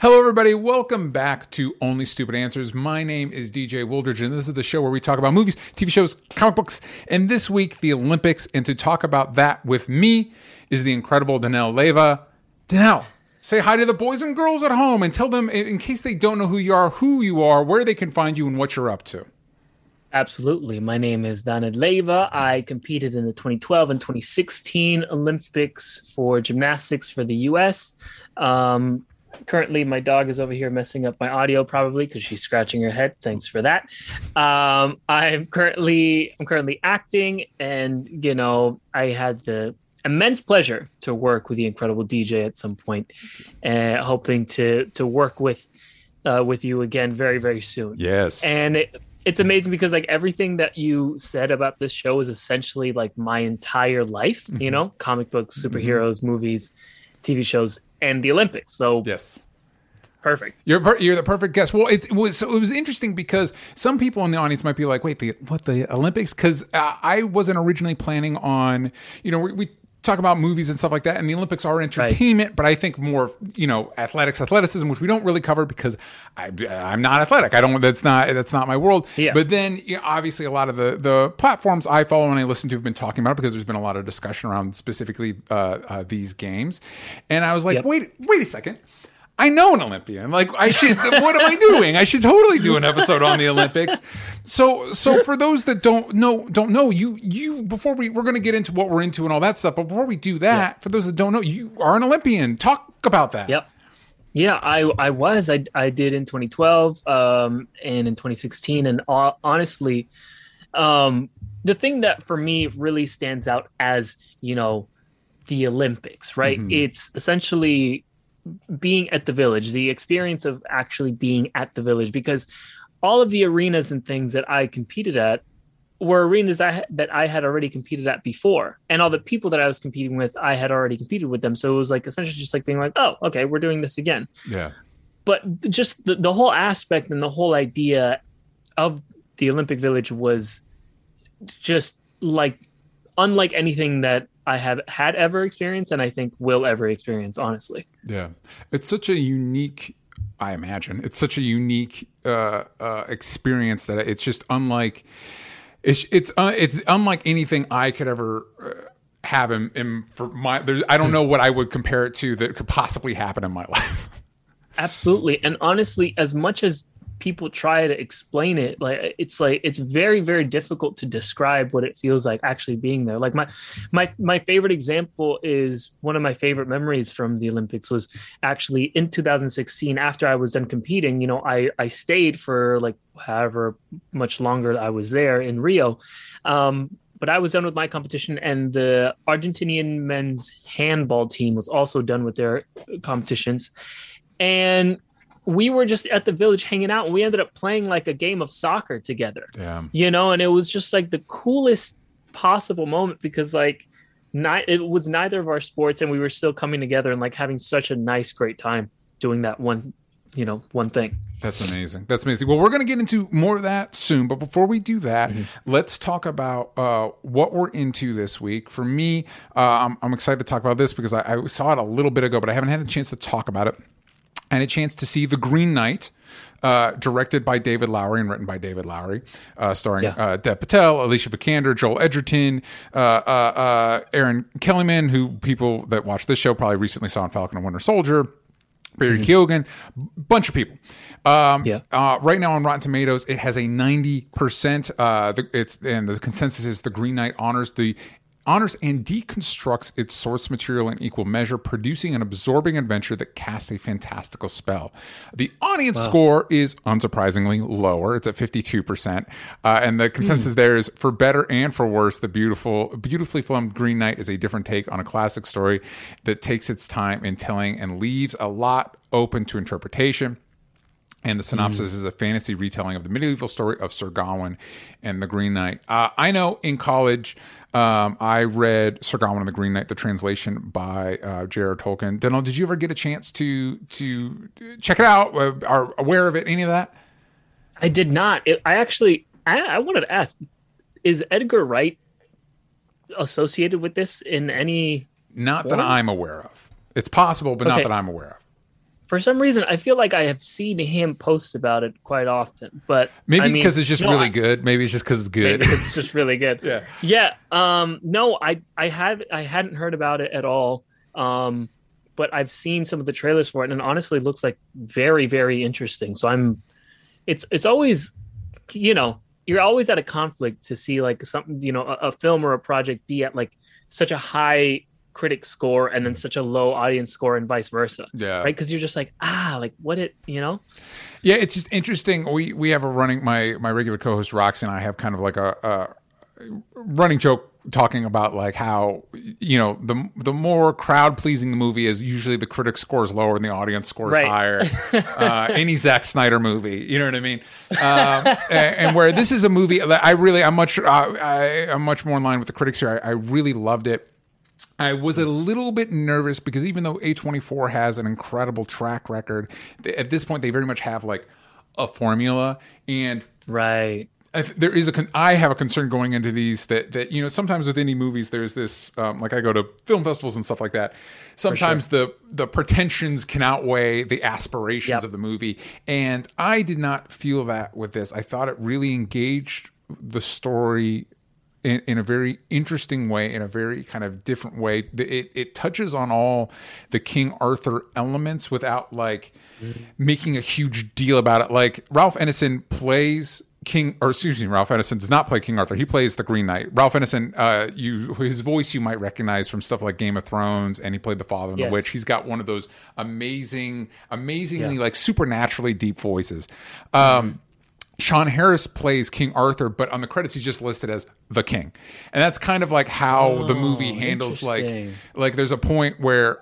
Hello, everybody. Welcome back to Only Stupid Answers. My name is DJ Wooldridge, and this is the show where we talk about movies, TV shows, comic books, and this week, the Olympics. And to talk about that with me is the incredible Danelle Leyva. Danelle, say hi to the boys and girls at home and tell them, in case they don't know who you are, where they can find you and what you're up to. Absolutely. My name is Danelle Leyva. I competed in the 2012 and 2016 Olympics for gymnastics for the U.S. Currently, my dog is over here messing up my audio, probably because she's scratching her head. Thanks for that. I'm currently acting, and I had the immense pleasure to work with the incredible DJ at some point, hoping to work with you again very, very soon. Yes, and it's amazing because everything that you said about this show is essentially my entire life. Comic books, superheroes, movies, TV shows, and the Olympics. So yes, perfect. You're the perfect guest. Well, it was interesting because some people in the audience might be like, "Wait, the Olympics?" Because I wasn't originally planning on. We talk about movies and stuff like that, and the Olympics are entertainment, right. But I think more athleticism, which we don't really cover because I'm not athletic. I don't. That's not my world. Yeah. But then obviously a lot of the platforms I follow and I listen to have been talking about it because there's been a lot of discussion around specifically these games, and I was like, wait a second. I know an Olympian. I should. What am I doing? I should totally do an episode on the Olympics. So for those that don't know you before we're going to get into what we're into and all that stuff. But before we do that, for those that don't know, you are an Olympian. Talk about that. Yep. Yeah, I was. I did in 2012 and in 2016. And honestly, the thing that for me really stands out as the Olympics, right? Mm-hmm. It's essentially being at the Village, the experience of actually being at the Village, because all of the arenas and things that I competed at were arenas that I had already competed at before, and all the people that I was competing with, I had already competed with them. So it was essentially just being oh, okay, we're doing this again. Yeah. But just the whole aspect and the whole idea of the Olympic Village was just unlike anything that I have had ever experienced, and I think will ever experience, honestly. Yeah. It's such a unique, I imagine, experience that it's just unlike, it's unlike anything I could ever have I don't know what I would compare it to that could possibly happen in my life. Absolutely. And honestly, as much as people try to explain it, it's very, very difficult to describe what it feels like actually being there. My favorite example is one of my favorite memories from the Olympics was actually in 2016. After I was done competing, I stayed for however much longer I was there in Rio. But I was done with my competition, and the Argentinian men's handball team was also done with their competitions. And we were just at the Village hanging out, and we ended up playing a game of soccer together. Yeah. And it was just the coolest possible moment because it was neither of our sports, and we were still coming together and having such a nice, great time doing that one thing. That's amazing. Well, we're going to get into more of that soon, but before we do that, let's talk about what we're into this week. For me, I'm excited to talk about this because I saw it a little bit ago, but I haven't had a chance to talk about it. And a chance to see The Green Knight, directed by David Lowery and written by David Lowery, starring Dev Patel, Alicia Vikander, Joel Edgerton, Aaron Kellyman, who people that watch this show probably recently saw in Falcon and Winter Soldier, Barry Keoghan, bunch of people. Right now on Rotten Tomatoes, it has a 90%. And the consensus is The Green Knight honors and deconstructs its source material in equal measure, producing an absorbing adventure that casts a fantastical spell. The audience score is unsurprisingly lower. It's at 52%. And the consensus there is, for better and for worse, the beautifully filmed Green Knight is a different take on a classic story that takes its time in telling and leaves a lot open to interpretation. And the synopsis is a fantasy retelling of the medieval story of Sir Gawain and the Green Knight. I know in college, I read Sir Gawain and the Green Knight, the translation by J.R.R. Tolkien. Danelle, did you ever get a chance to check it out? Are aware of it? Any of that? I did not. I wanted to ask, is Edgar Wright associated with this in any Not form? That I'm aware of. It's possible, but not that I'm aware of. For some reason, I feel like I have seen him post about it quite often, but maybe because it's just really good. Maybe it's just because it's good. Maybe it's just really good. Yeah. Yeah. No, I hadn't heard about it at all. But I've seen some of the trailers for it, and it honestly looks like very, very interesting. So it's always, you're always at a conflict to see like something, a film or a project be at like such a high critic score and then such a low audience score and vice versa. Yeah. Right. Cause you're just like, like what Yeah. It's just interesting. We have my regular co-host Roxy and I have kind of like a running joke talking about like how, the more crowd pleasing the movie is, usually the critic score is lower and the audience score is higher. Any Zack Snyder movie, you know what I mean? And where this is a movie that I'm much more in line with the critics here. I really loved it. I was a little bit nervous because even though A24 has an incredible track record, at this point they very much have like a formula, and right. There is I have a concern going into these that sometimes with indie movies there's this like I go to film festivals and stuff like that. Sometimes the pretensions can outweigh the aspirations of the movie, and I did not feel that with this. I thought it really engaged the story in a very interesting way, in a very kind of different way. It touches on all the King Arthur elements without like making a huge deal about it. Like Ralph Ineson does not play King Arthur. He plays the Green Knight. Ralph Ineson, his voice you might recognize from stuff like Game of Thrones, and he played the father in The Witch. He's got one of those amazingly like supernaturally deep voices. Sean Harris plays King Arthur, but on the credits he's just listed as the king, and that's kind of like how the movie handles like there's a point where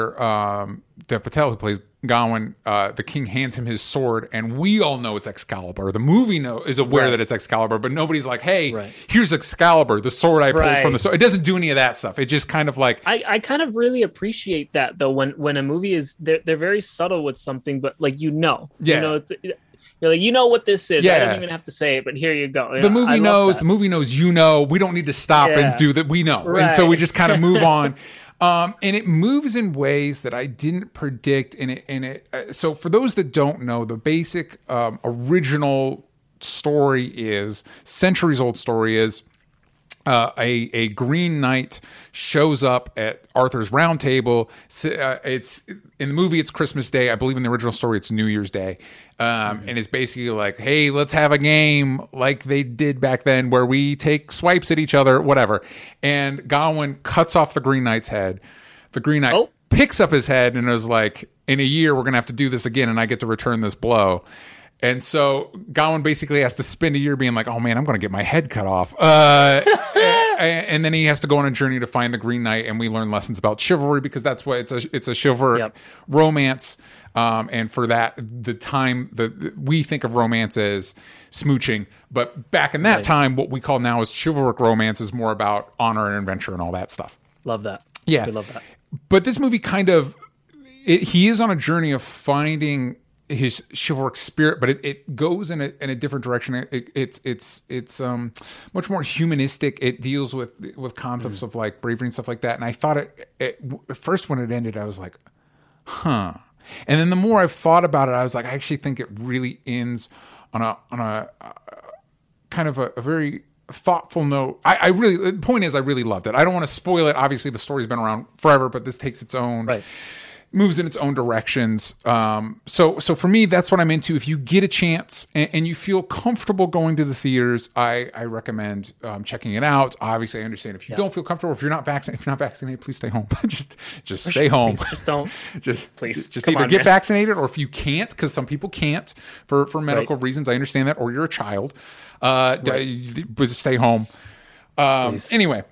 Dev Patel, who plays Gawain, the king hands him his sword, and we all know it's Excalibur. The movie is aware that it's Excalibur, but nobody's like, hey, here's Excalibur, the sword I pulled from the sword. It doesn't do any of that stuff. It just kind of like I kind of really appreciate that though when a movie is they're very subtle with something, but like you're like, what this is. I don't even have to say it, but here you go. The movie knows. The movie knows. We don't need to stop and do that. We know, and so we just kind of move on. And it moves in ways that I didn't predict. So for those that don't know, the basic original story is centuries-old story is. A Green Knight shows up at Arthur's Round Table. It's in the movie, it's Christmas Day. I believe in the original story, it's New Year's Day. And it's basically like, hey, let's have a game like they did back then where we take swipes at each other, whatever. And Gawain cuts off the Green Knight's head. The Green Knight picks up his head and is like, in a year, we're going to have to do this again, and I get to return this blow. And so Gawain basically has to spend a year being like, oh man, I'm going to get my head cut off. And then he has to go on a journey to find the Green Knight, and we learn lessons about chivalry because that's what it's a chivalric romance. And for that, the time that we think of romance as smooching, but back in that time, what we call now as chivalric romance is more about honor and adventure and all that stuff. Love that. Yeah. We love that. But this movie kind of, he is on a journey of finding his chivalric spirit, but it goes in a different direction. It's much more humanistic. It deals with concepts of like bravery and stuff like that. And I thought at first when it ended, I was like, huh. And then the more I've thought about it, I was like, I actually think it really ends on a kind of a very thoughtful note. The point is, I really loved it. I don't want to spoil it. Obviously, the story's been around forever, but this takes its own. Moves in its own directions. So for me, that's what I'm into. If you get a chance and you feel comfortable going to the theaters, I recommend checking it out. Obviously, I understand if you don't feel comfortable, if you're not vaccinated, please stay home. just stay home. Please, just don't. Please. Just either get vaccinated, or if you can't, because some people can't for medical reasons. I understand that, or you're a child. But stay home. Anyway.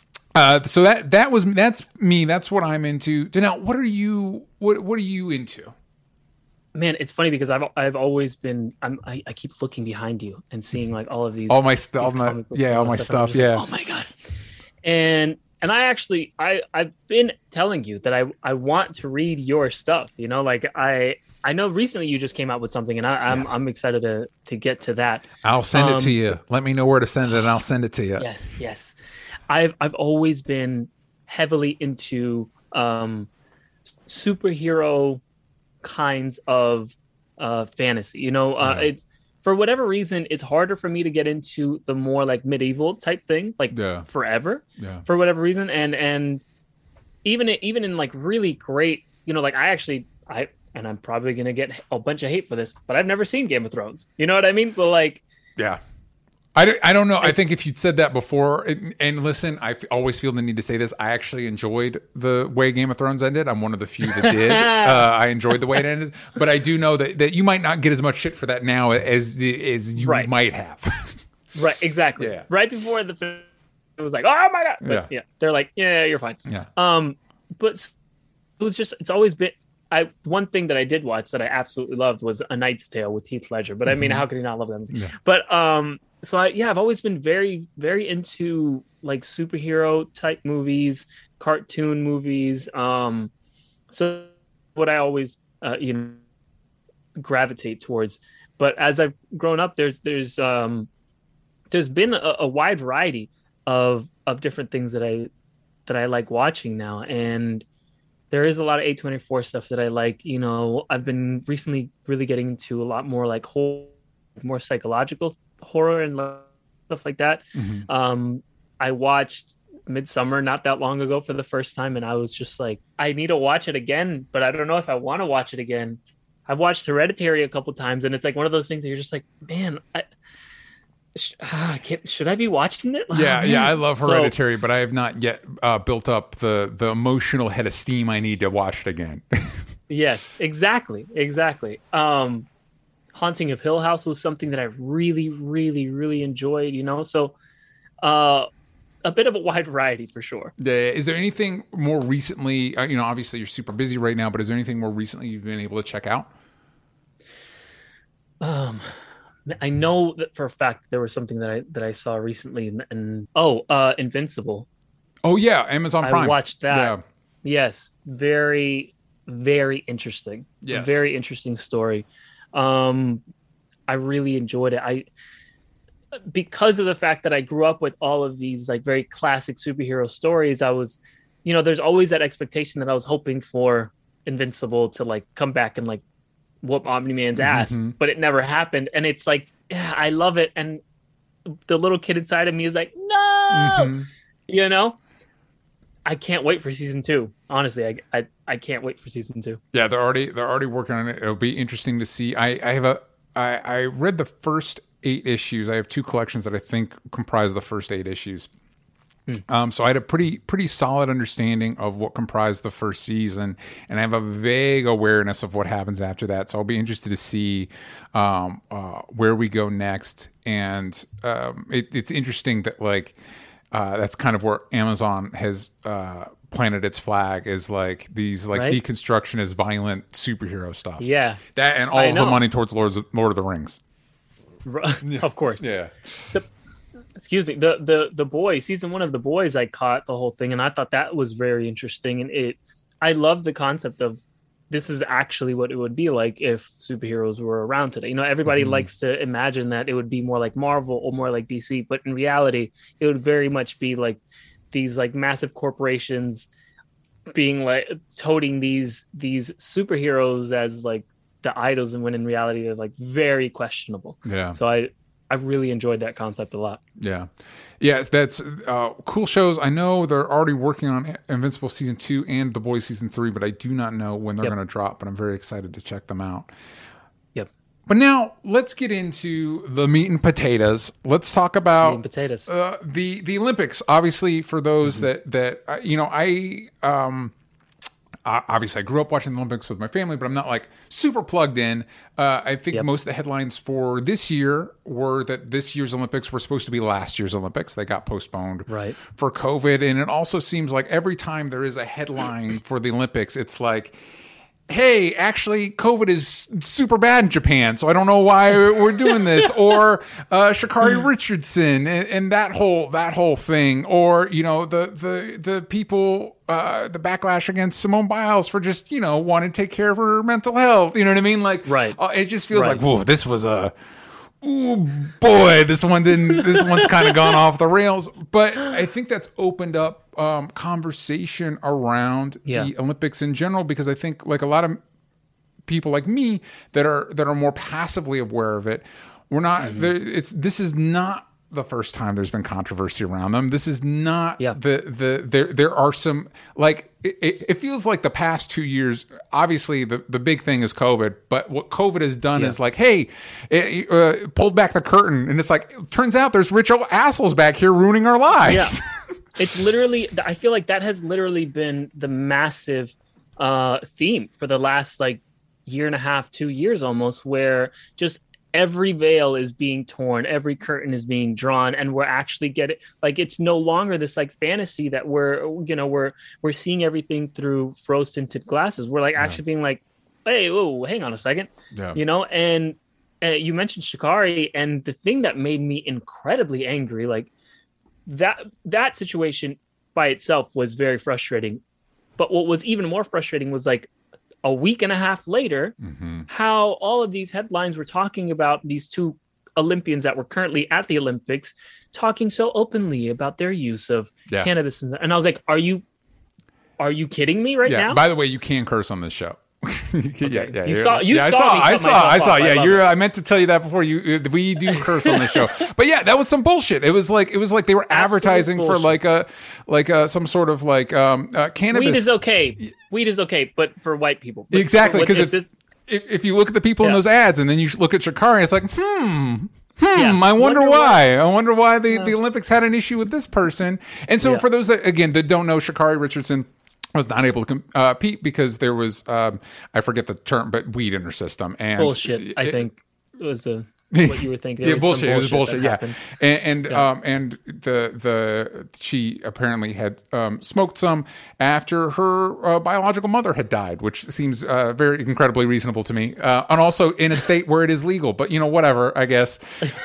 So that's me. That's what I'm into. Now, what are you into? Man, it's funny because I've always been I keep looking behind you and seeing like all of these all my stuff. Yeah. Oh my god. And I actually I've been telling you that I want to read your stuff. Like I know recently you just came out with something, and I'm excited to get to that. I'll send it to you. Let me know where to send it, and I'll send it to you. Yes. I've always been heavily into superhero kinds of fantasy. You know, it's for whatever reason, it's harder for me to get into the more like medieval type thing, like forever, for whatever reason. And even in like really great, you know, like and I'm probably going to get a bunch of hate for this, but I've never seen Game of Thrones. You know what I mean? But like, yeah. I don't know. I think if you'd said that before, and listen, always feel the need to say this. I actually enjoyed the way Game of Thrones ended. I'm one of the few that did. I enjoyed the way it ended, but I do know that you might not get as much shit for that now as you might have. Right. Exactly. Yeah. Right before it was like, oh my God. But they're like, yeah, you're fine. Yeah. But it's always been, one thing that I did watch that I absolutely loved was A Knight's Tale with Heath Ledger. But I mean, how could he not love them? Yeah. But, so I've always been very, very into like superhero type movies, cartoon movies. So what I always, gravitate towards. But as I've grown up, there's been a wide variety of different things that I like watching now. And there is a lot of A24 stuff that I like. You know, I've been recently really getting into a lot more like more psychological horror and stuff like that. I watched Midsummer not that long ago for the first time, and I was just like, I need to watch it again, but I don't know if I want to watch it again. I've watched Hereditary a couple times, and it's like one of those things that you're just like, man, should I be watching it? Yeah, I love Hereditary, but I have not yet built up the emotional head of steam I need to watch it again. Yes, exactly. Haunting of Hill House was something that I really, really, really enjoyed, you know? So a bit of a wide variety for sure. Is there anything more recently, obviously you're super busy right now, but is there anything more recently you've been able to check out? I know that for a fact there was something that I saw recently and Invincible. Oh yeah, Amazon Prime. I watched that. Yeah. Yes. Very, very interesting. Yes. Very interesting story. I really enjoyed it. Because of the fact that I grew up with all of these like very classic superhero stories, I was, there's always that expectation that I was hoping for Invincible to like come back and like whoop Omni-Man's ass, but it never happened. And it's like, yeah, I love it. And the little kid inside of me is like, no, I can't wait for season 2. Honestly, I can't wait for season 2. Yeah, they're already working on it. It'll be interesting to see. I read the first 8 issues. I have 2 collections that I think comprise the first 8 issues. So I had a pretty solid understanding of what comprised the first season, and I have a vague awareness of what happens after that. So I'll be interested to see where we go next. And it's interesting that like that's kind of where Amazon has planted its flag, is like these like deconstructionist violent superhero stuff. Yeah, that and all of the money towards Lord of the Rings. Of course. Yeah. Excuse me. The Boys, season 1 of The Boys, I caught the whole thing, and I thought that was very interesting. And I love the concept of this is actually what it would be like if superheroes were around today. Everybody likes to imagine that it would be more like Marvel or more like DC, but in reality, it would very much be like these like massive corporations being like toting these superheroes as like the idols, and when in reality they're like very questionable. Yeah. So I really enjoyed that concept a lot. Yeah. That's cool shows. I know they're already working on Invincible season 2 and The Boys season 3, but I do not know when they're going to drop. But I'm very excited to check them out. Yep. But now let's get into the meat and potatoes. Let's talk about meat and potatoes. The Olympics. Obviously, for those that obviously I grew up watching the Olympics with my family, but I'm not like super plugged in. I think most of the headlines for this year were that this year's Olympics were supposed to be last year's Olympics. They got postponed for COVID. And it also seems like every time there is a headline for the Olympics, it's like, hey, actually, COVID is super bad in Japan, so I don't know why we're doing this. Or Sha'Carri Richardson and that whole thing. Or the people, the backlash against Simone Biles for just wanting to take care of her mental health. You know what I mean? Like, it just feels like, whoa, this was this one's kind of gone off the rails. But I think that's opened up conversation around the Olympics in general, because I think like a lot of people like me that are more passively aware of it, we're not. This is not the first time there's been controversy around them. This is not there are some, like, it feels like the past 2 years, obviously the big thing is COVID, but what COVID has done is like, hey, it pulled back the curtain, and it's like, it turns out there's rich old assholes back here ruining our lives. Yeah. It's literally, I feel like that has literally been the massive theme for the last like year and a half, 2 years almost, where just every veil is being torn, every curtain is being drawn, and we're actually getting, like, it's no longer this like fantasy that we're seeing everything through rose tinted glasses. We're like actually being like, hey, whoa, hang on a second, and you mentioned Sha'Carri, and the thing that made me incredibly angry, like that situation by itself was very frustrating. But what was even more frustrating was like a week and a half later, how all of these headlines were talking about these two Olympians that were currently at the Olympics talking so openly about their use of cannabis. And I was like, are you kidding me right now? By the way, you can curse on this show. I saw. Yeah, I meant to tell you that before. We do curse on the show, but yeah, that was some bullshit. It was like they were advertising for like some sort of like cannabis. Weed is okay, but for white people. But exactly, because if you look at the people in those ads, and then you look at Sha'Carri, it's like, I wonder why. I wonder why the Olympics had an issue with this person. And so for those that don't know, Sha'Carri Richardson was not able to compete because there was, I forget the term, but weed in her system. And bullshit, I think it was what you were thinking. Bullshit. It was bullshit. Yeah. And she apparently had smoked some after her biological mother had died, which seems very incredibly reasonable to me. And also in a state where it is legal, but whatever, I guess.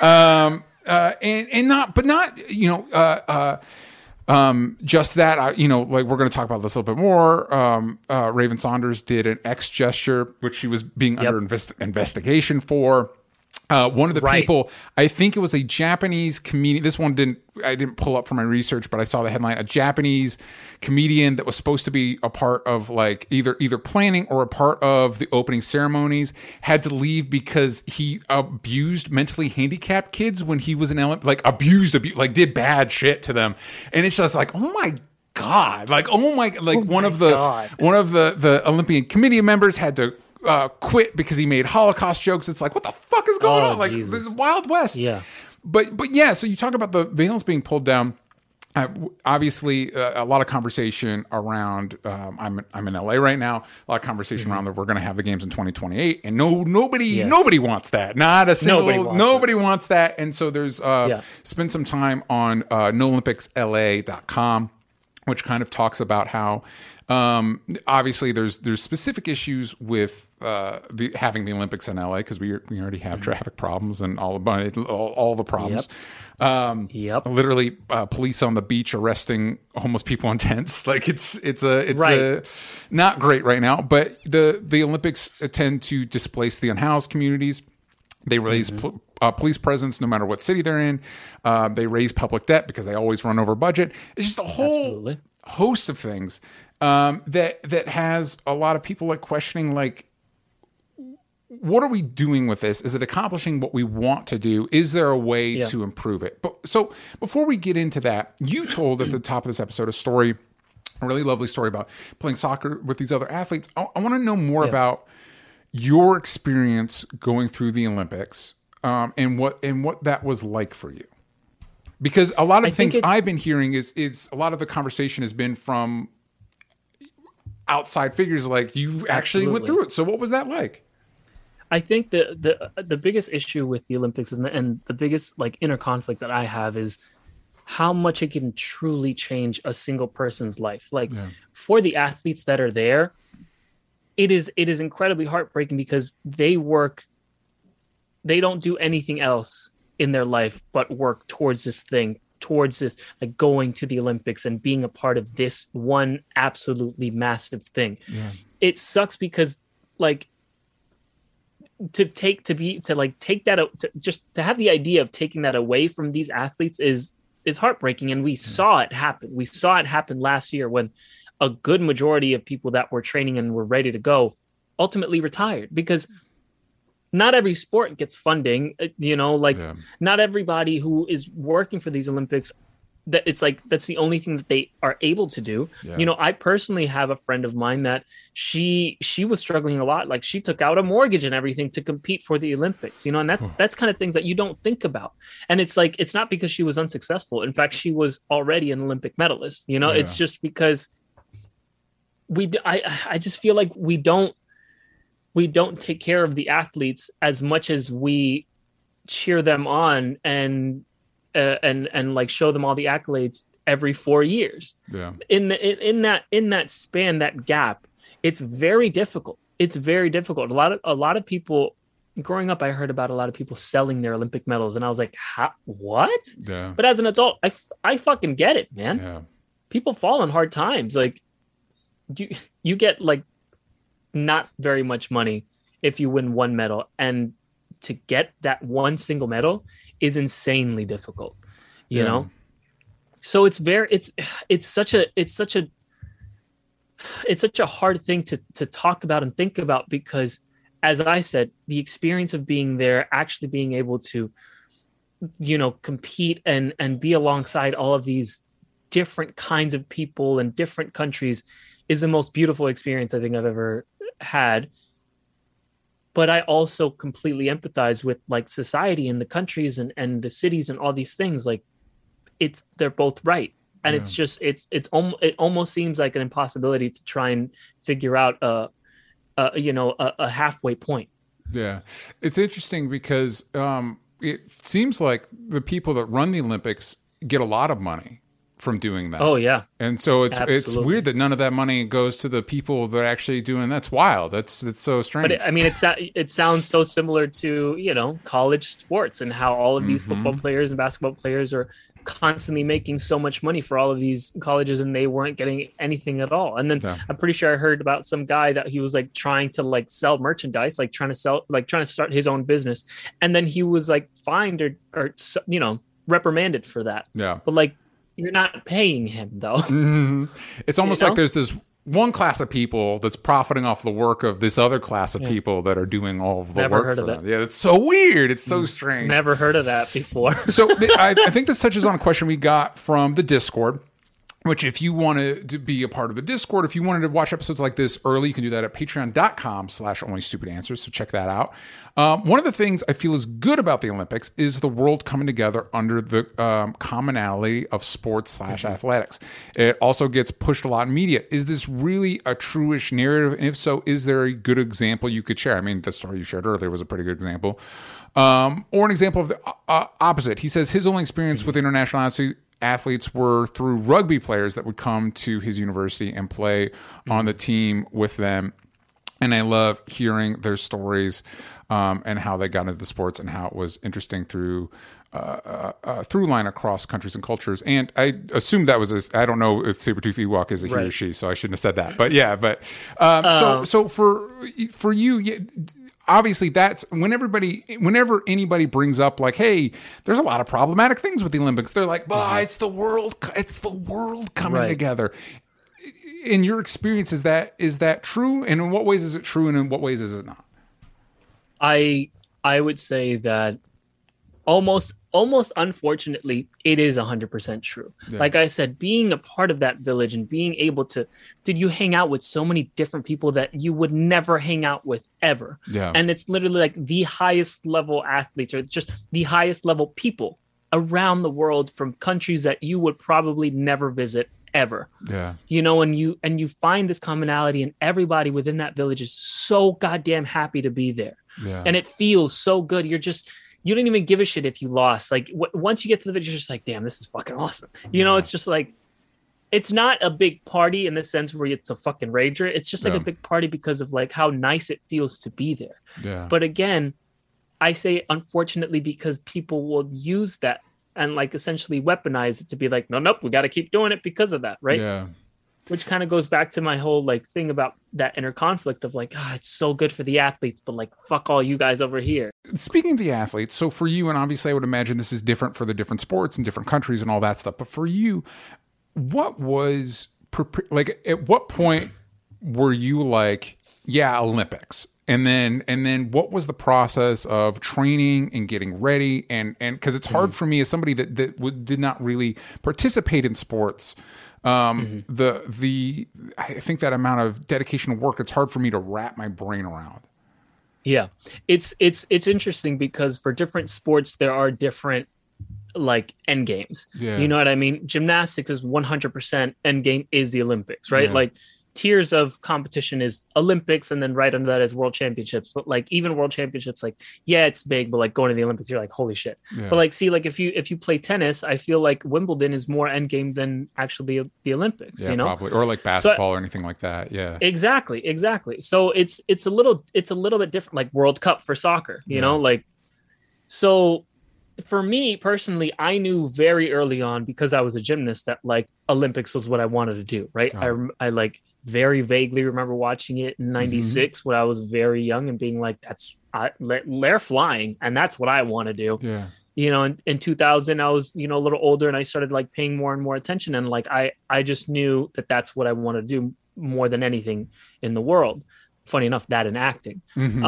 Just that, like we're going to talk about this a little bit more. Raven Saunders did an X gesture, which she was being under investigation for. One of the people, I think it was a Japanese comedian. This one I didn't pull up for my research, but I saw the headline. A Japanese comedian that was supposed to be a part of like either planning or a part of the opening ceremonies had to leave because he abused mentally handicapped kids when he was abused, like did bad shit to them. And it's just like, oh my God, one of the Olympian committee members had to quit because he made Holocaust jokes. It's like, what the fuck is going on? Like, this is Wild West. Yeah. But yeah, so you talk about the veils being pulled down. Obviously, a lot of conversation around. I'm in LA right now. A lot of conversation around that we're going to have the games in 2028, and nobody wants that. Not a single nobody wants that. And so there's spend some time on NoOlympicsLA.com, which kind of talks about how obviously there's specific issues with having the Olympics in LA because we already have traffic problems and all the problems. Literally police on the beach arresting homeless people in tents. Like it's not great right now. But the Olympics tend to displace the unhoused communities. They raise police presence no matter what city they're in. They raise public debt because they always run over budget. It's just a whole host of things that has a lot of people like questioning, like, what are we doing with this? Is it accomplishing what we want to do? Is there a way to improve it? But so before we get into that, you told at the top of this episode a really lovely story about playing soccer with these other athletes. I want to know more about your experience going through the Olympics and what that was like for you. Because a lot of things I've been hearing is a lot of the conversation has been from outside figures, like you actually went through it. So what was that like? I think the biggest issue with the Olympics and the biggest like inner conflict that I have is how much it can truly change a single person's life. Like for the athletes that are there, it is incredibly heartbreaking because they don't do anything else in their life but work towards this thing, towards this, like going to the Olympics and being a part of this one absolutely massive thing. It sucks because like to have the idea of taking that away from these athletes is heartbreaking. And we saw it happen. We saw it happen last year when a good majority of people that were training and were ready to go ultimately retired, because not every sport gets funding, not everybody who is working for these Olympics, that it's like that's the only thing that they are able to do. I personally have a friend of mine that she was struggling a lot. Like, she took out a mortgage and everything to compete for the Olympics, and that's kind of things that you don't think about. And it's like, it's not because she was unsuccessful. In fact, she was already an Olympic medalist. It's just because I just feel like we don't take care of the athletes as much as we cheer them on and like show them all the accolades every 4 years. In that span, that gap, it's very difficult. A lot of people growing up, I heard about a lot of people selling their Olympic medals, and I was like, what? But as an adult, I fucking get it, man. People fall in hard times. Like, you get like not very much money if you win one medal, and to get that one single medal is insanely difficult, you know? So it's such a hard thing to talk about and think about, because, as I said, the experience of being there, actually being able to, compete and be alongside all of these different kinds of people and different countries is the most beautiful experience I think I've ever had. But I also completely empathize with like society and the countries and the cities and all these things. Like, they're both right. And it's just, it almost seems like an impossibility to try and figure out a halfway point. Yeah. It's interesting because it seems like the people that run the Olympics get a lot of money from doing that. Oh yeah. And so it's weird that none of that money goes to the people that are actually doing. That's wild. It's so strange. But it sounds so similar to, college sports, and how all of these football players and basketball players are constantly making so much money for all of these colleges, and they weren't getting anything at all. And then I'm pretty sure I heard about some guy that he was like trying to like sell merchandise, like trying to start his own business. And then he was like fined or reprimanded for that. Yeah. But like, you're not paying him though. It's almost like there's this one class of people that's profiting off the work of this other class of people that are doing all of the Never work heard for of them. it. Yeah, it's so weird. It's so strange. Never heard of that before. So I think this touches on a question we got from the Discord, which if you wanted to be a part of the Discord, if you wanted to watch episodes like this early, you can do that at patreon.com/onlystupidanswers. So check that out. One of the things I feel is good about the Olympics is the world coming together under the commonality of sports/athletics. It also gets pushed a lot in media. Is this really a true-ish narrative? And if so, is there a good example you could share? I mean, the story you shared earlier was a pretty good example. Or an example of the opposite. He says his only experience with international athletes were through rugby players that would come to his university and play on the team with them. And I love hearing their stories and how they got into the sports and how it was interesting through line across countries and cultures. And I assume that was I don't know if Sabretooth Ewok is a he or she, so I shouldn't have said that. But yeah, so for you, obviously that's whenever anybody brings up like, hey, there's a lot of problematic things with the Olympics, they're like, it's the world coming together. In your experience, is that true? And in what ways is it true, and in what ways is it not? I would say that almost unfortunately, it is 100% true. Yeah. Like I said, being a part of that village and being able to, you hang out with so many different people that you would never hang out with ever. Yeah. And it's literally like the highest level athletes, or just the highest level people around the world from countries that you would probably never visit ever. Yeah. And you find this commonality, and everybody within that village is so goddamn happy to be there. Yeah. And it feels so good. You don't even give a shit if you lost. Like once you get to the village, you're just like, damn, this is fucking awesome. It's just like, it's not a big party in the sense where it's a fucking rager. It's just like a big party because of like how nice it feels to be there. Yeah. But again, I say unfortunately because people will use that and like essentially weaponize it to be like, nope, we got to keep doing it because of that, right? Yeah. Which kind of goes back to my whole like thing about that inner conflict of like, it's so good for the athletes, but like, fuck all you guys over here. Speaking of the athletes, so for you, and obviously I would imagine this is different for the different sports and different countries and all that stuff, but for you, what was like, at what point were you like, yeah, Olympics. And then what was the process of training and getting ready? And because it's hard for me as somebody that did not really participate in sports, I think that amount of dedication and work, it's hard for me to wrap my brain around. Yeah, it's interesting because for different sports there are different like end games. Yeah. You know what I mean? Gymnastics is 100% end game is the Olympics, right? Yeah. Like tiers of competition is Olympics, and then right under that is World Championships. But like even World Championships, like yeah, it's big, but like going to the Olympics, you're like holy shit. Yeah. But like see, like if you play tennis, I feel like Wimbledon is more end game than actually the Olympics. Yeah, you know, probably, or like basketball or anything like that. Yeah, exactly. So it's a little bit different, like World Cup for soccer. You know, like so. For me personally, I knew very early on because I was a gymnast that like Olympics was what I wanted to do. Right. Oh. I like very vaguely remember watching it in 96 when I was very young and being like, they're flying and that's what I want to do. Yeah. You know, in 2000, I was, you know, a little older and I started like paying more and more attention. And like, I just knew that that's what I want to do more than anything in the world. Funny enough, that and acting.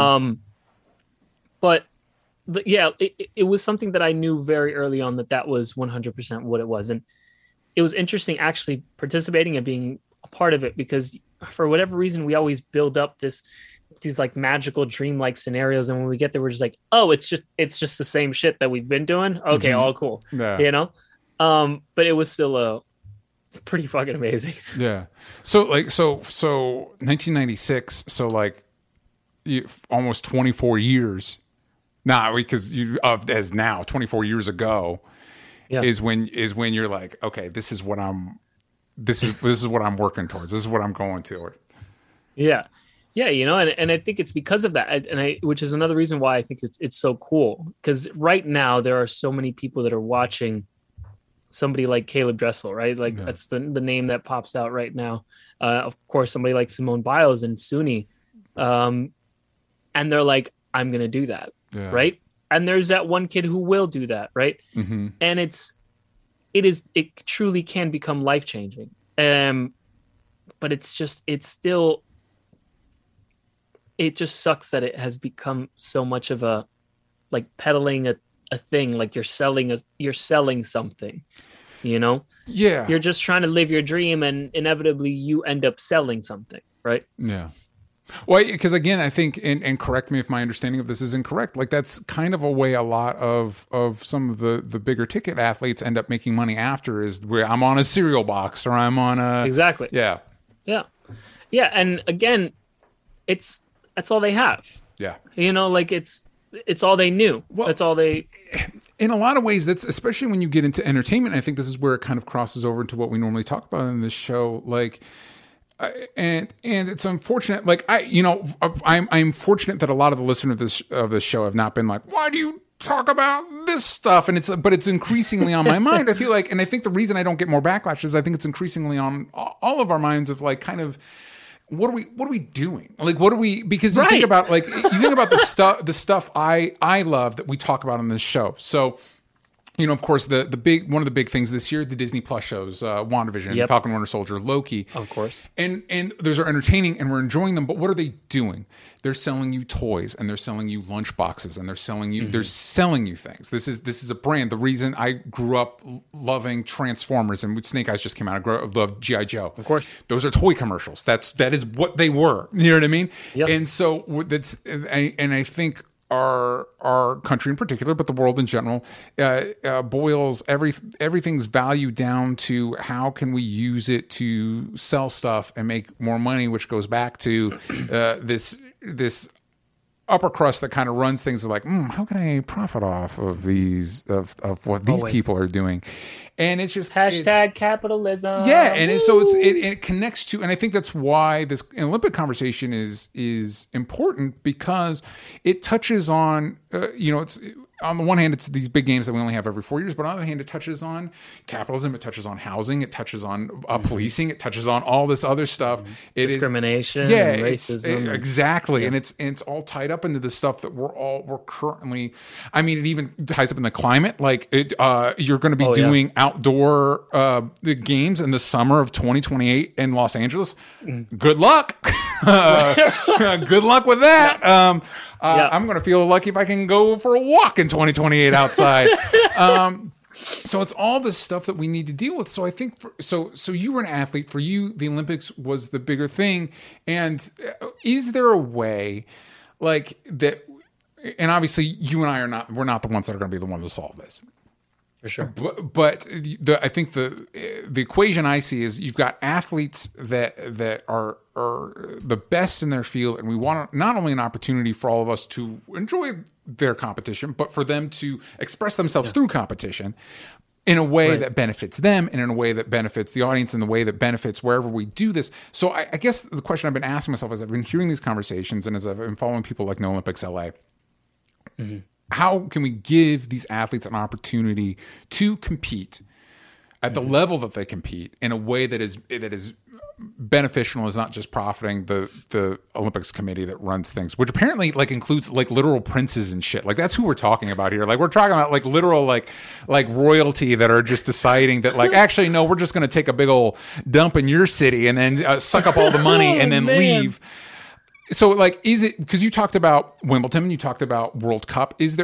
But yeah, it was something that I knew very early on that was 100% what it was. And it was interesting actually participating and being a part of it because for whatever reason, we always build up these like magical dreamlike scenarios. And when we get there, we're just like, oh, it's just the same shit that we've been doing. Okay. All cool. Yeah. You know? But it was still pretty fucking amazing. Yeah. So 1996. So like almost 24 years. Nah, because as now 24 years ago is when you're like, okay, this is what I'm working towards. This is what I'm going toward. Yeah. Yeah. You know, and I think it's because of that. Which is another reason why I think it's so cool. Because right now there are so many people that are watching somebody like Caleb Dressel, right? Like that's the name that pops out right now. Of course, somebody like Simone Biles and Suni. And they're like, I'm going to do that. Yeah. Right. And there's that one kid who will do that. Right. Mm-hmm. And it truly can become life changing. But it just sucks that it has become so much of a like peddling a thing, like you're selling something, you know? Yeah. You're just trying to live your dream and inevitably you end up selling something. Right. Yeah. Well, because again, I think, and correct me if my understanding of this is incorrect, like that's kind of a way a lot of some of the bigger ticket athletes end up making money after is where I'm on a cereal box or I'm on a... Exactly. Yeah. Yeah. Yeah. And again, that's all they have. Yeah. You know, like it's all they knew. Well, that's all they... In a lot of ways, that's especially when you get into entertainment. I think this is where it kind of crosses over into what we normally talk about in this show. Like... And it's unfortunate. Like I'm fortunate that a lot of the listeners of this show have not been like, why do you talk about this stuff? And but it's increasingly on my mind. I feel like, and I think the reason I don't get more backlash is I think it's increasingly on all of our minds of like kind of what are we doing? Like because you think about like you think about the stuff I love that we talk about on this show. So. You know, of course, one of the big things this year, the Disney Plus shows, WandaVision, Falcon Winter Soldier, Loki. Of course. And those are entertaining and we're enjoying them. But what are they doing? They're selling you toys and they're selling you lunch boxes and they're selling you things. This is a brand. The reason I grew up loving Transformers and Snake Eyes just came out, I loved G.I. Joe. Of course. Those are toy commercials. That is what they were. You know what I mean? Yep. And so I think our country in particular, but the world in general, boils everything's value down to how can we use it to sell stuff and make more money, which goes back to this upper crust that kind of runs things like, how can I profit off of of what these people are doing? And it's just hashtag capitalism. Yeah, and it connects to, and I think that's why this Olympic conversation is important because it touches on, it's on the one hand, it's these big games that we only have every 4 years, but on the other hand, it touches on capitalism, it touches on housing, it touches on policing, it touches on all this other stuff. Discrimination, racism, exactly, and it's all tied up into the stuff that we're currently. I mean, it even ties up in the climate. Like you're going to be doing outdoor the games in the summer of 2028 in Los Angeles. Good luck. Good luck with that. I'm going to feel lucky if I can go for a walk in 2028 outside. So it's all this stuff that we need to deal with. So I think, so you were an athlete. For you, the Olympics was the bigger thing. And is there a way like that? And obviously you and I we're not the ones that are going to be the ones to solve this. For sure. But I think the equation I see is you've got athletes that are the best in their field, and we want not only an opportunity for all of us to enjoy their competition, but for them to express themselves through competition in a way that benefits them and in a way that benefits the audience, in the way that benefits wherever we do this. So I guess the question I've been asking myself as I've been hearing these conversations and as I've been following people like No Olympics LA, how can we give these athletes an opportunity to compete at the level that they compete in a way that is beneficial, is not just profiting the Olympics committee that runs things, which apparently like includes like literal princes and shit. Like that's who we're talking about here. Like we're talking about like literal like royalty that are just deciding that like actually no, we're just going to take a big old dump in your city and then suck up all the money and then leave. So, like, is it because you talked about Wimbledon and you talked about World Cup? Is there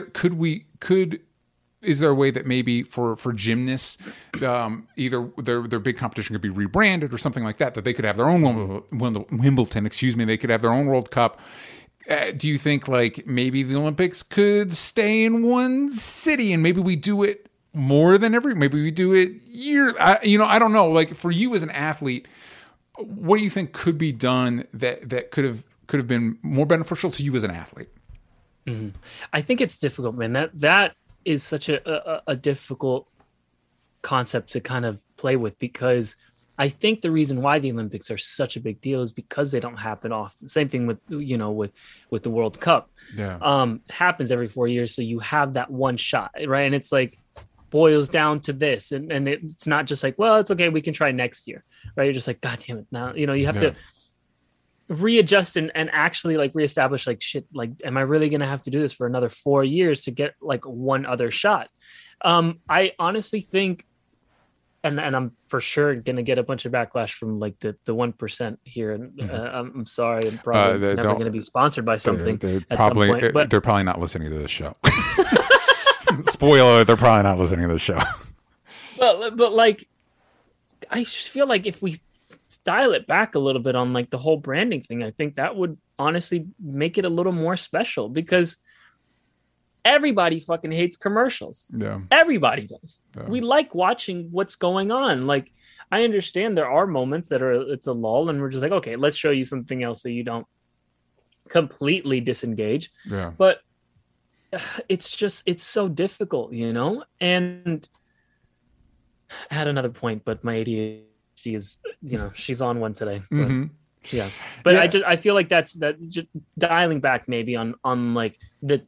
is there a way that maybe for gymnasts, either their big competition could be rebranded or something like that they could have their own Wimbledon? Excuse me, they could have their own World Cup. Do you think like maybe the Olympics could stay in one city and maybe we do it more than maybe we do it I don't know. Like for you as an athlete, what do you think could be done that could have been more beneficial to you as an athlete? I think it's difficult, man. That is such a difficult concept to kind of play with, because I think the reason why the Olympics are such a big deal is because they don't happen often. Same thing with the World Cup. Happens every 4 years, so you have that one shot, right? And it's like boils down to this, and it's not just like, well, it's okay, we can try next year, right? You're just like, God damn it, now you have to readjust and actually like reestablish like shit, like am I really gonna have to do this for another 4 years to get like one other shot? I honestly think, and I'm for sure gonna get a bunch of backlash from like the 1% here, and I'm sorry, I'm probably never gonna be sponsored by something they're at probably, some point, but they're probably not listening to this show. Spoiler, they're probably not listening to this show. but like I just feel like if we dial it back a little bit on like the whole branding thing, I think that would honestly make it a little more special, because everybody fucking hates commercials. Yeah. Everybody does. Yeah. We like watching what's going on. Like, I understand there are moments that it's a lull and we're just like, okay, let's show you something else so you don't completely disengage. Yeah. But it's so difficult, And I had another point, but my ADHD is, she's on one today. But, yeah. But yeah. I feel like that's just dialing back maybe on like the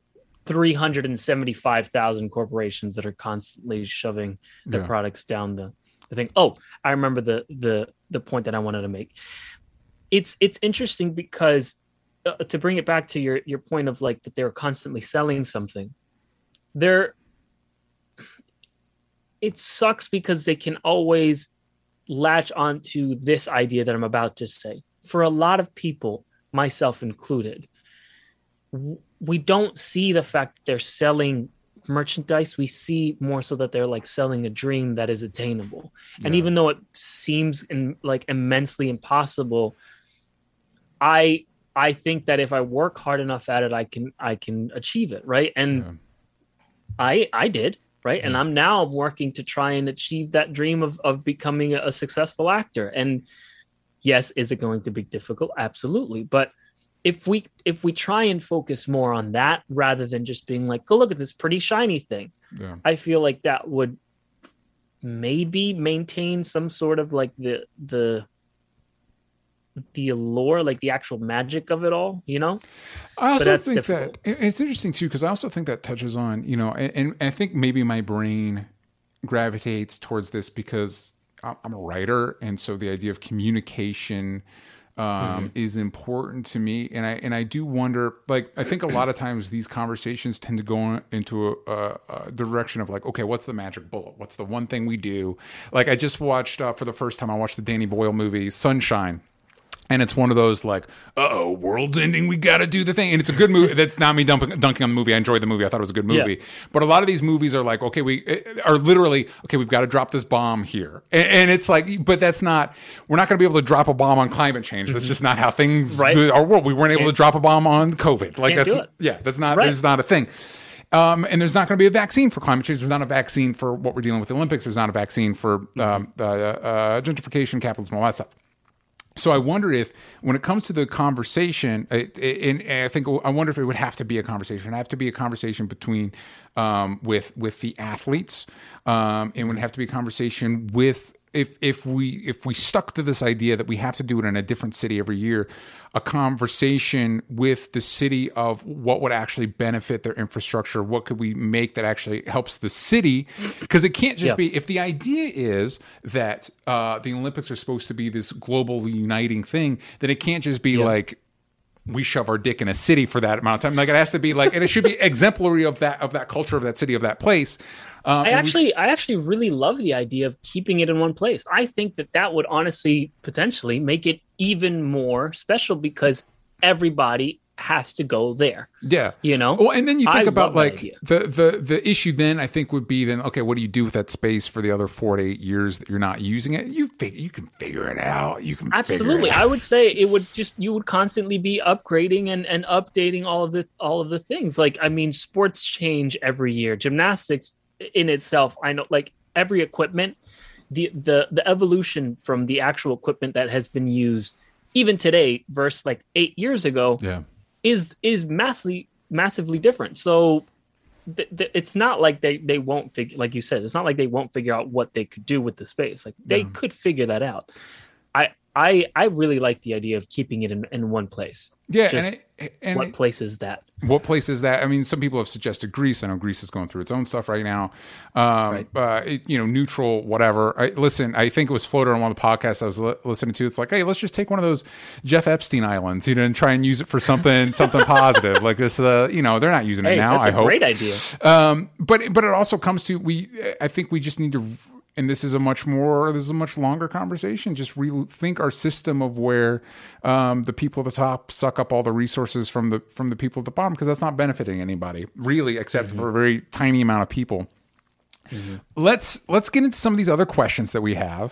375,000 corporations that are constantly shoving their products down the thing. Oh, I remember the point that I wanted to make. It's interesting because to bring it back to your point of like that they're constantly selling something. It sucks because they can always latch onto this idea that I'm about to say. For a lot of people, myself included, we don't see the fact that they're selling merchandise. We see more so that they're like selling a dream that is attainable. And even though it seems like immensely impossible, I think that if I work hard enough at it, I can achieve it, right? And I did. Right. And I'm now working to try and achieve that dream of becoming a successful actor. And yes, is it going to be difficult? Absolutely. But if we try and focus more on that rather than just being like, go look at this pretty shiny thing, I feel like that would maybe maintain some sort of like the allure, like the actual magic of it all, I also think that it's interesting too, because I also think that touches on, and I think maybe my brain gravitates towards this because I'm a writer, and so the idea of communication is important to me, and I do wonder, like, I think a lot of times these conversations tend to go into a direction of like, okay, what's the magic bullet? What's the one thing we do? Like, I just watched for the first time, I watched the Danny Boyle movie Sunshine. And it's one of those like, uh-oh, world's ending, we got to do the thing. And it's a good movie. That's not me dunking on the movie. I enjoyed the movie. I thought it was a good movie. Yeah. But a lot of these movies are like, okay, we are literally, okay, we've got to drop this bomb here. And it's like, but that's not, we're not going to be able to drop a bomb on climate change. That's just not how things are. We weren't able to drop a bomb on COVID. Like that's, that's not, there's not a thing. And there's not going to be a vaccine for climate change. There's not a vaccine for what we're dealing with the Olympics. There's not a vaccine for gentrification, capitalism, all that stuff. So I wonder if, when it comes to the conversation, I wonder if it would have to be a conversation. It would have to be a conversation between with the athletes, and it would have to be a conversation with if we stuck to this idea that we have to do it in a different city every year, a conversation with the city of what would actually benefit their infrastructure, what could we make that actually helps the city, because it can't just be, if the idea is that the Olympics are supposed to be this global uniting thing, then it can't just be like we shove our dick in a city for that amount of time. Like it has to be like, and it should be exemplary of that culture, of that city, of that place. I actually really love the idea of keeping it in one place. I think that would honestly potentially make it even more special, because everybody has to go there. Yeah. You know? Well, and then you think about like the issue then I think would be then, okay, what do you do with that space for the other 4 to 8 years that you're not using it? You can figure it out. You can absolutely. I would say it would you would constantly be upgrading and updating all of the things. Like, I mean, sports change every year. Gymnastics in itself, I know, like every equipment, the evolution from the actual equipment that has been used even today versus like 8 years ago is massively different. So it's not like they won't figure, like you said, it's not like they won't figure out what they could do with the space. Like they could figure that out. I really like the idea of keeping it in one place. Yeah. What place is that? What place is that? I mean, some people have suggested Greece. I know Greece is going through its own stuff right now. Neutral, whatever. I think it was floated on one of the podcasts I was listening to. It's like, hey, let's just take one of those Jeff Epstein islands, and try and use it for something positive. Like this, they're not using it now. That's a great idea. But it also comes to I think we just need to. And this is a much longer conversation. Just rethink our system of where the people at the top suck up all the resources from the people at the bottom, because that's not benefiting anybody really, except for a very tiny amount of people. Mm-hmm. Let's get into some of these other questions that we have.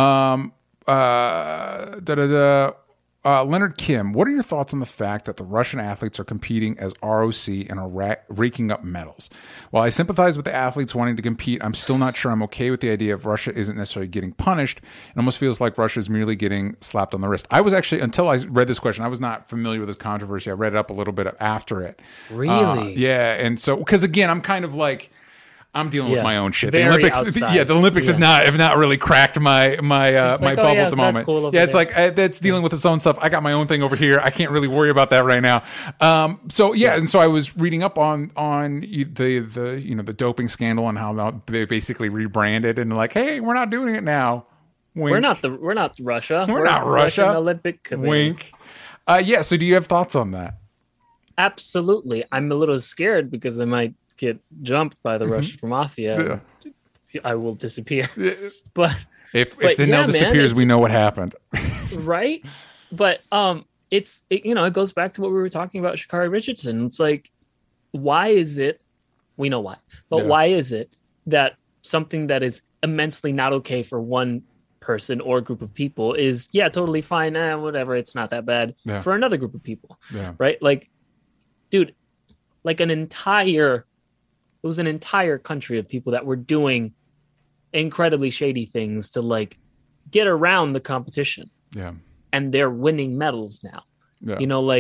Leonard Kim, what are your thoughts on the fact that the Russian athletes are competing as ROC and are raking up medals? While I sympathize with the athletes wanting to compete, I'm still not sure I'm okay with the idea of Russia isn't necessarily getting punished. It almost feels like Russia is merely getting slapped on the wrist. I was actually, until I read this question, I was not familiar with this controversy. I read it up a little bit after it. Really? Yeah. And so, because again, I'm kind of like, I'm dealing with my own shit. The Olympics, the Olympics have not really cracked my bubble at the moment. Cool it's like that's dealing with its own stuff. I got my own thing over here. I can't really worry about that right now. And so I was reading up on the doping scandal and how they basically rebranded and like, hey, we're not doing it now. Wink. We're not Russia. We're not Russia. Russian Olympic Committee. Wink. So do you have thoughts on that? Absolutely. I'm a little scared because I might get jumped by the Russian mafia. I will disappear. But if Danelle disappears, we know what happened. Right? But it goes back to what we were talking about, Sha'Carri Richardson. It's like, why is it, we know why, but why is it that something that is immensely not okay for one person or group of people is totally fine, whatever, it's not that bad for another group of people, right? Like, dude, like it was an entire country of people that were doing incredibly shady things to like get around the competition. Yeah. And they're winning medals now. Yeah.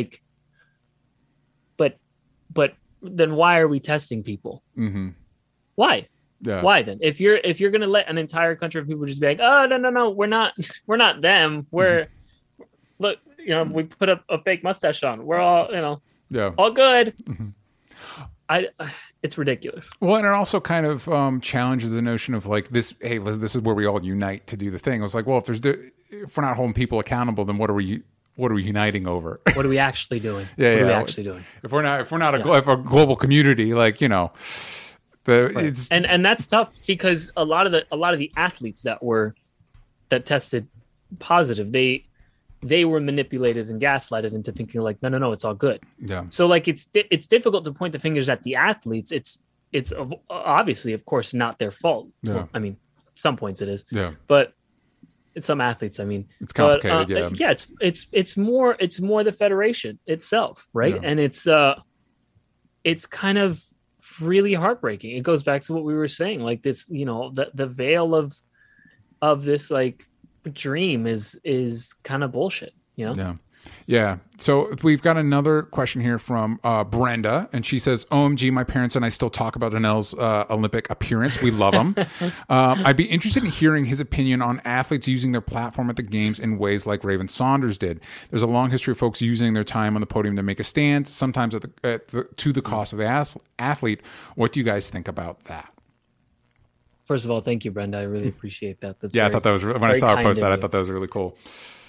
But then why are we testing people? Mm-hmm. Why? Yeah. Why then? If you're going to let an entire country of people just be like, oh, no, we're not them. We're look, we put a fake mustache on. We're all, all good. Mm-hmm. It's ridiculous. Well, and it also kind of challenges the notion of like this. Hey, this is where we all unite to do the thing. I was like, well, if we're not holding people accountable, then what are we uniting over? What are we actually doing? What are we actually doing? If we're not a global community, like it's and that's tough because a lot of the athletes that tested positive, they were manipulated and gaslighted into thinking like, no, it's all good. Yeah. So like it's difficult to point the fingers at the athletes. It's obviously, of course, not their fault. Yeah. Well, I mean, some points it is. Yeah. But it's some athletes. I mean, it's complicated. Yeah. It's more the federation itself, right? Yeah. And it's kind of really heartbreaking. It goes back to what we were saying, like this, you know, the veil of this like dream is kind of bullshit, you know? Yeah. So we've got another question here from Brenda, and she says, "OMG, my parents and I still talk about Anel's Olympic appearance. We love him. I'd be interested in hearing his opinion on athletes using their platform at the games in ways like Raven Saunders did. There's a long history of folks using their time on the podium to make a stand, sometimes to the cost of the athlete. What do you guys think about that?" First of all, thank you, Brenda. I really appreciate that. That's I thought that was, when I saw her post that, I thought that was really cool.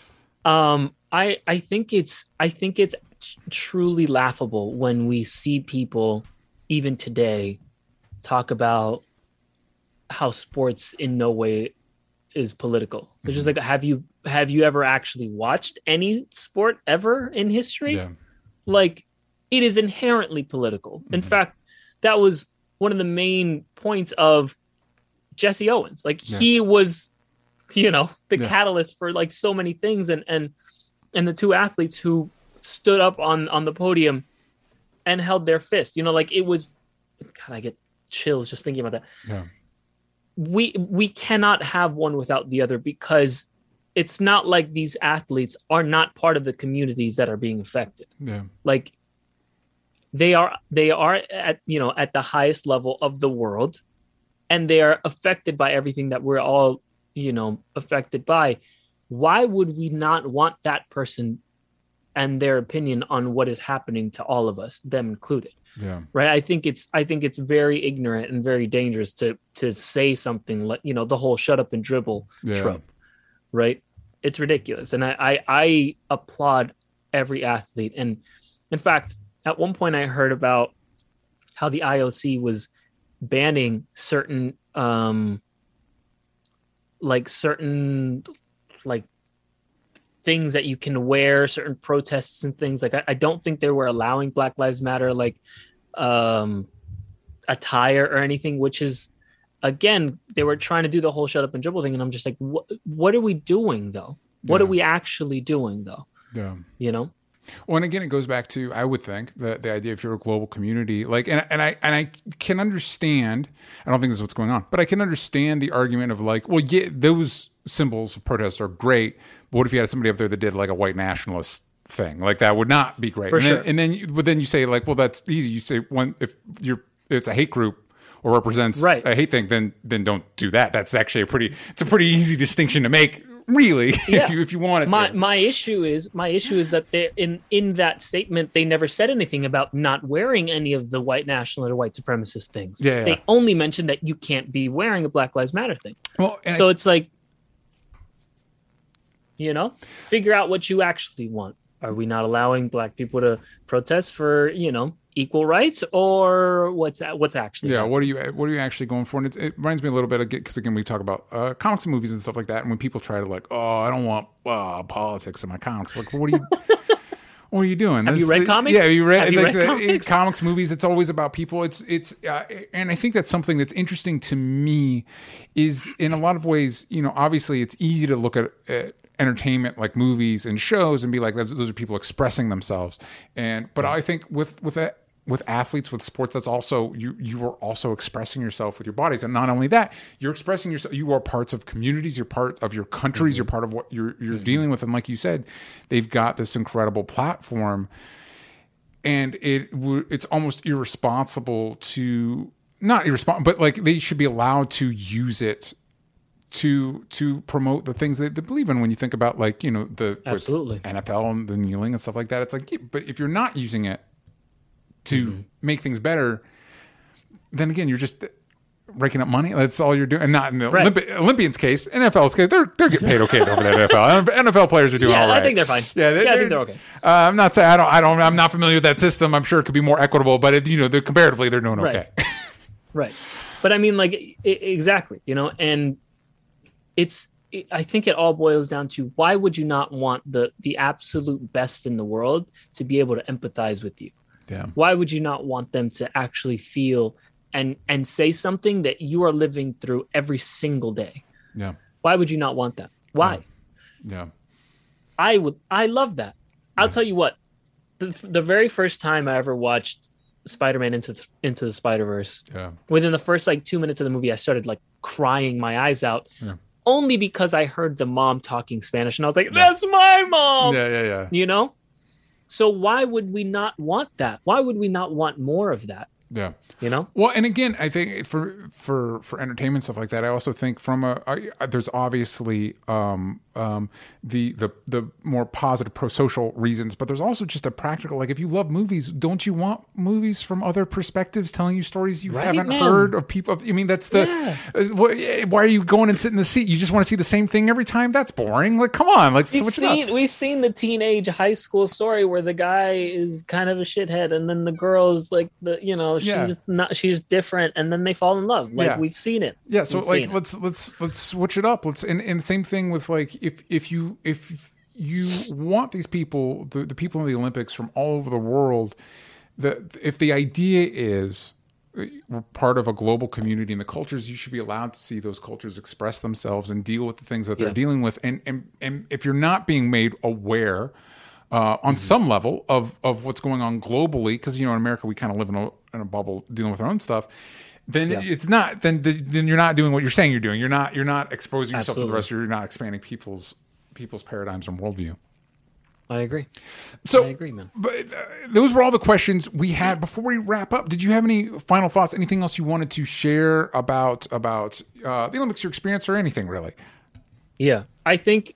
I think it's truly laughable when we see people even today talk about how sports in no way is political. It's just like, have you ever actually watched any sport ever in history? Yeah. Like, it is inherently political. In fact, that was one of the main points of Jesse Owens. Like, he was, you know, the catalyst for like so many things, and the two athletes who stood up on the podium and held their fist, you know, like it was, God, I get chills just thinking about that. Yeah. We cannot have one without the other, because it's not like these athletes are not part of the communities that are being affected. Yeah. Like they are at, you know, at the highest level of the world, and they are affected by everything that we're all, you know, affected by. Why would we not want that person and their opinion on what is happening to all of us, them included? Yeah. Right. I think it's very ignorant and very dangerous to say something like, you know, the whole shut up and dribble trope. Right. It's ridiculous. And I applaud every athlete. And in fact, at one point I heard about how the IOC was banning certain things that you can wear, certain protests and things. Like I don't think they were allowing Black Lives Matter like attire or anything, which is, again, they were trying to do the whole shut up and dribble thing, and I'm just like, what are we doing though? What are we actually doing though? Yeah. You know? Well, and again, it goes back to, I would think, the idea, if you're a global community, like, and I can understand, I don't think this is what's going on, but I can understand the argument of like, well, yeah, those symbols of protest are great, but what if you had somebody up there that did like a white nationalist thing? Like, that would not be great. And then you say like, well, that's easy. You say, if it's a hate group or represents a hate thing, then don't do that. That's actually it's a pretty easy distinction to make, really, if you wanted to. My issue is that they in that statement, they never said anything about not wearing any of the white national or white supremacist things. They only mentioned that you can't be wearing a Black Lives Matter thing. Well, so it's like, you know, figure out what you actually want. Are we not allowing Black people to protest for, you know, equal rights, or what's actually happening? What are you actually going for? And it reminds me a little bit of, because again, we talk about comics and movies and stuff like that, and when people try to like, oh, I don't want politics in my comics, like, what are you doing? Have you read comics? Yeah, you read comics? Comics, movies. It's always about people. It's and I think that's something that's interesting to me. Is in a lot of ways, you know, obviously it's easy to look at entertainment like movies and shows and be like, those are people expressing themselves. But I think with athletes, with sports, that's also, you are also expressing yourself with your bodies. And not only that, you're expressing yourself, you are parts of communities, you're part of your countries, you're part of what you're dealing with. And like you said, they've got this incredible platform, and it's almost irresponsible to, not irresponsible, but like they should be allowed to use it to promote the things that they believe in. When you think about, like, you know, the NFL and the kneeling and stuff like that, it's like, yeah, but if you're not using it to make things better, then again, you're just raking up money. That's all you're doing. And not in the Olympians case, NFL's case, they're getting paid okay over the NFL. NFL players are doing all right. I think they're fine. I think they're okay. I'm not saying I'm not familiar with that system. I'm sure it could be more equitable, but comparatively, they're doing okay. Right. But I mean, like, exactly, you know, and it's I think it all boils down to, why would you not want the absolute best in the world to be able to empathize with you? Yeah. Why would you not want them to actually feel and say something that you are living through every single day? Yeah. Why would you not want that? Why? Yeah. I love that. I'll tell you what, the very first time I ever watched Spider-Man into the Spider-Verse, within the first like 2 minutes of the movie, I started like crying my eyes out, only because I heard the mom talking Spanish, and I was like, that's my mom. Yeah. You know? So why would we not want that? Why would we not want more of that? Yeah. You know? Well, and again, I think for entertainment stuff like that, I also think there's obviously the more positive pro-social reasons, but there's also just a practical, like, if you love movies, don't you want movies from other perspectives telling you stories you haven't heard of people? I mean, that's why are you going and sit in the seat? You just want to see the same thing every time? That's boring. Like, come on, like, switch it up. We've seen the teenage high school story where the guy is kind of a shithead, and then the girl's like she's different, and then they fall in love. Like, we've seen it. Yeah. So like, let's switch it up. And same thing with, like, if you want these people, the people in the Olympics from all over the world, if the idea is we're part of a global community and the cultures, you should be allowed to see those cultures express themselves and deal with the things that they're dealing with. And if you're not being made aware on some level of what's going on globally, because, in America we kind of live in a bubble dealing with our own stuff, then it's not. Then you're not doing what you're saying you're doing. You're not exposing yourself to the rest. You're not expanding people's paradigms and worldview. I agree. So I agree, man. But those were all the questions we had. Before we wrap up, did you have any final thoughts? Anything else you wanted to share about the Olympics, your experience, or anything really? Yeah, I think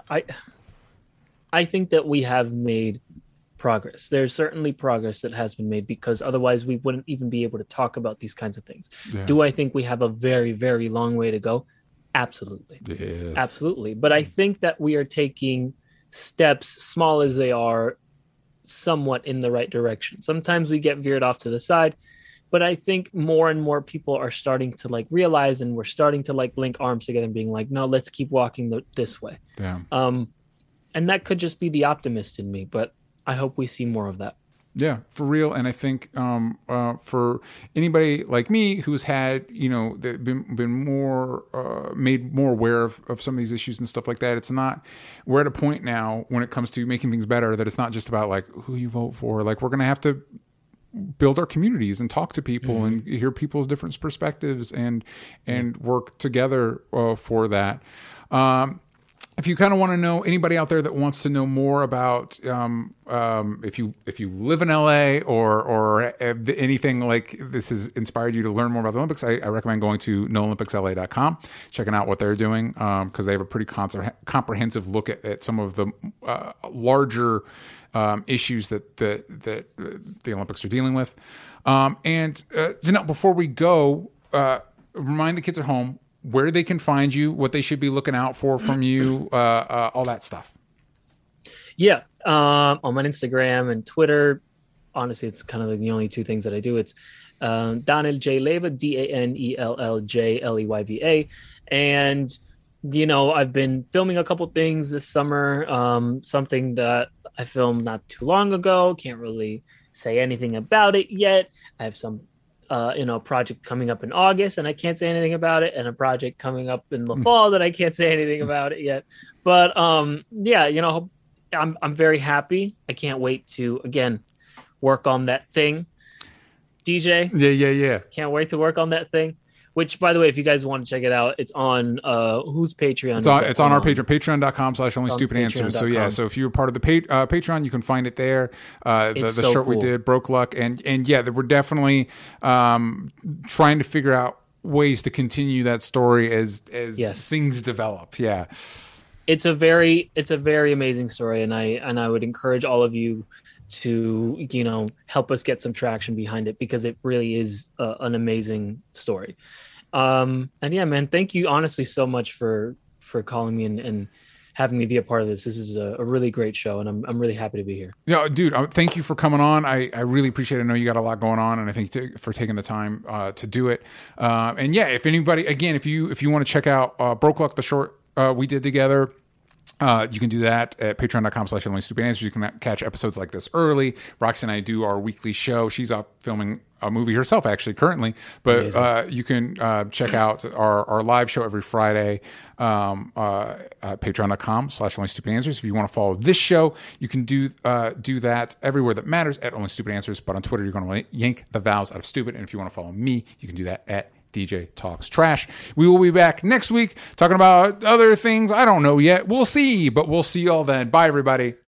that we have made progress. There's certainly progress that has been made, because otherwise we wouldn't even be able to talk about these kinds of things. Yeah. Do I think we have a very, very long way to go? Absolutely. Yes. Absolutely. But I think that we are taking steps, small as they are, somewhat in the right direction. Sometimes we get veered off to the side, but I think more and more people are starting to like realize, and we're starting to like link arms together and being like, no, let's keep walking this way. Yeah. And that could just be the optimist in me, but I hope we see more of that. Yeah, for real. And I think for anybody like me who's had, been more made more aware of some of these issues and stuff like that, we're at a point now when it comes to making things better that it's not just about like who you vote for. Like, we're going to have to build our communities and talk to people and hear people's different perspectives and work together for that. If you kind of want to know, anybody out there that wants to know more about if you live in LA or anything like this has inspired you to learn more about the Olympics, I recommend going to noolympicsla.com, checking out what they're doing, because they have a pretty comprehensive look at some of the larger issues that the Olympics are dealing with. And Janelle, before we go, remind the kids at home where they can find you, what they should be looking out for from you, all that stuff. Yeah. On my Instagram and Twitter, honestly, it's kind of like the only two things that I do. It's Danel J. Leyva, DANELLJLEYVA. And, I've been filming a couple things this summer, something that I filmed not too long ago. Can't really say anything about it yet. I have some project coming up in August and I can't say anything about it, and a project coming up in the fall that I can't say anything about it yet. But I'm very happy. I can't wait to again work on that thing. DJ. Yeah. Can't wait to work on that thing. Which, by the way, if you guys want to check it out, it's on whose Patreon? It's on our Patreon, patreon.com/onlystupid-answers. So yeah, so if you're part of the Patreon, you can find it there. The so shirt cool. We did, Broke Luck, and yeah, we're definitely trying to figure out ways to continue that story as things develop. Yeah, it's a very amazing story, and I would encourage all of you to help us get some traction behind it, because it really is an amazing story. And yeah, man, thank you honestly so much for calling me and having me be a part of this. This is a really great show, and I'm really happy to be here. Yeah, dude, thank you for coming on. I really appreciate it. I know you got a lot going on, and I think for taking the time to do it. And yeah, if anybody, again, if you want to check out Broke Luck, the short we did together. You can do that at patreon.com/onlystupid answers. You can catch episodes like this early. Roxy and I do our weekly show. She's out filming a movie herself, actually, currently. But you can check out our live show every Friday at patreon.com/onlystupid answers. If you want to follow this show, you can do that everywhere that matters at Only Stupid Answers. But on Twitter, you're going to yank the vowels out of stupid. And if you want to follow me, you can do that at DJ Talks Trash. We will be back next week talking about other things. I don't know yet. We'll see, but we'll see you all then. Bye, everybody.